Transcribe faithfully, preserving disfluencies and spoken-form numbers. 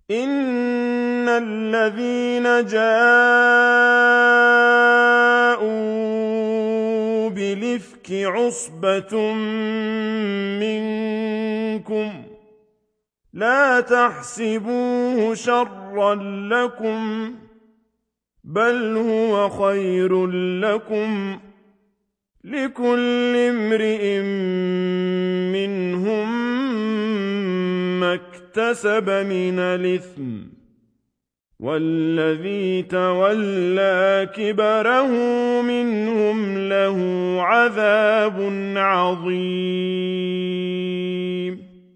إِنَّ الَّذِينَ جَاءُوا بِالْإِفْكِ عُصْبَةٌ مِّنكُمْ ۚ لَا تَحْسَبُوهُ شَرًّا لَّكُم ۖ بَلْ هُوَ خَيْرٌ لَّكُمْ ۚ لِكُلِّ امْرِئٍ مِّنْهُم مَّا اكْتَسَبَ مِنَ الْإِثْمِ ۚ وَالَّذِي تَوَلَّىٰ كِبْرَهُ مِنْهُمْ لَهُ عَذَابٌ عَظِيمٌ